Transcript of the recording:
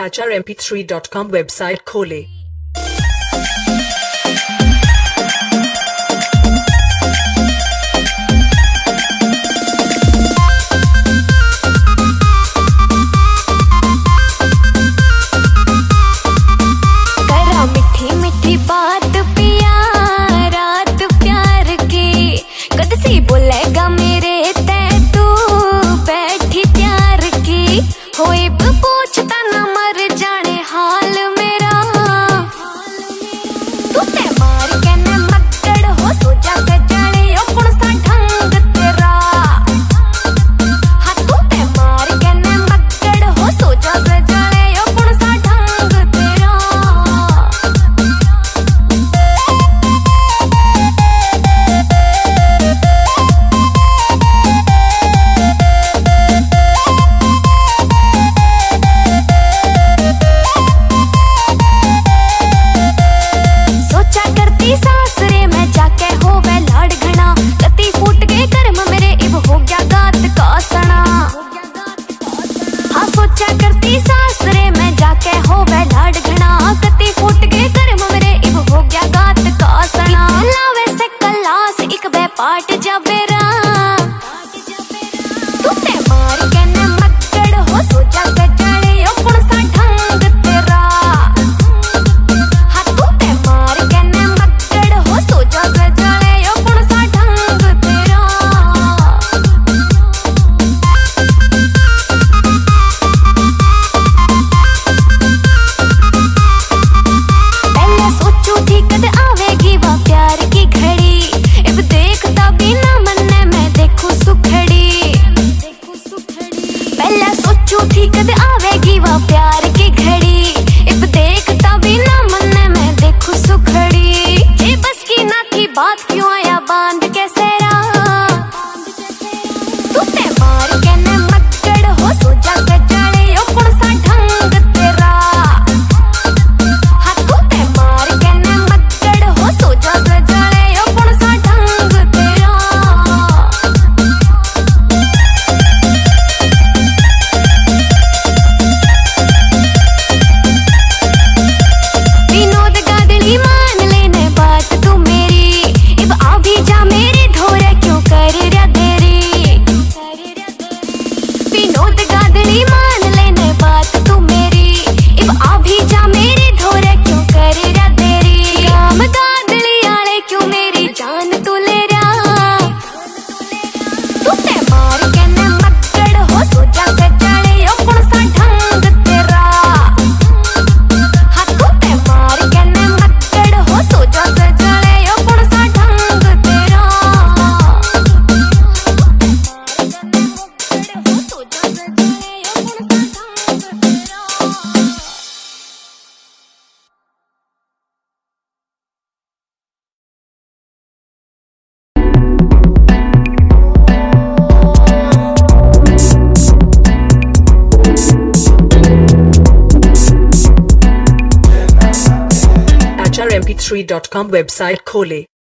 HRMP3.com website खोलें। बात पिया रात प्यार की कद सी बोलेगा मेरे ते तू बैठी प्यार की होए पूछता न मर जाने हाल मेरा तू ते मार के न मक्कड़ हो सोचा से जाने ओ कौन सा ढंग तेरा हाँ तू ते मार के न मक्कड़ हो सोचा से जाने ओ कौन सा ढंग तेरा सासरे में जाके हो वे लाड़ घना कती फूट गए कर्म मेरे इब हो गया गात का सना हाँ सोचा करती सासरे में जाके हो वे लाड़ घना कती फूट गए कर्म मेरे इब हो गया गात का सना लावे से कलास एक बे पाट जाबेरा तू ते मार के न मक्कड़ हो सोचा से जाने ओ कौन सा ढंग तेरा हाँ तू ते मार के न हो सोचा से जाने ओ कौन सा ढंग तेरा पहले सोचू थी कद आवेगी वह प्यार की घड़ी अब देखता भी ना मन में देखूं सुखड़ी पहले सोचू थी कद आवेगी वह प्यार की घड़ी अब देखता भी ना मन में देखूं सुखड़ी ये बस की ना थी बात क्यों आया बांध के सेरा तू ते मार के न मक्कड़ हो सोचा से जाने ओ कौन सा ढंग तेरा हाँ तू ते मार के न मक्कड़ हो सोचा से जाने ओ कौन सा ढंग तेरा विनोद गादड़ी मान लेने बात तू मेरी इब आ भी जा मेरे धोरे क्यों कर रहा देरी विनोद गादड़ी मान लेने बात तू मेरी इब आ भी जा मेरे धोरे क्यों कर रहा देरी काम गादड़ी आले क्यों मेरी जान तू ले रहा तू ते मार के न मक्कड़ हो सोचा से जाने ओ कौन सा ढंग तेरा हाँ तू ते मार के न मक्कड़ हो सोचा से जाने ओ कौन सा ढंग तेरा हो सोचा से जाने ओ कौन सा ढंग तेरा HRMP3.com वेबसाइट खोलें।